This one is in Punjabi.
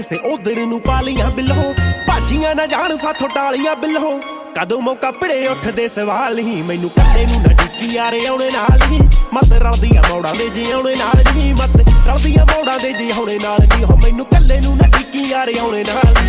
ਸੇ ਉਧਰ ਨੂੰ ਪਾਲੀਆਂ ਬਿੱਲੋ ਭਾਜੀਆਂ ਨਾ ਜਾਣ ਸਾਥੋਂ ਟਾਲੀਆਂ ਬਿੱਲੋ ਕਦੋਂ ਮੌਕਾ ਭਿੜੇ ਉੱਠਦੇ ਸਵਾਲ ਹੀ ਮੈਨੂੰ ਕੱਲੇ ਨੂੰ ਨਾ ਡਿੱਕੀ ਯਾਰੇ ਆਉਣੇ ਨਾਲ ਹੀ ਮਤ ਰਲਦੀਆਂ ਮੋੜਾਂ ਦੇ ਜੇ ਆਉਣੇ ਨਾਲ ਨਹੀਂ ਮਤ ਰਲਦੀਆਂ ਮੋੜਾਂ ਦੇ ਜੇ ਆਉਣੇ ਨਾਲ ਨਹੀਂ ਹੋ ਮੈਨੂੰ ਕੱਲੇ ਨੂੰ ਨਾ ਡਿੱਕੀ ਯਾਰੇ ਆਉਣੇ ਨਾਲ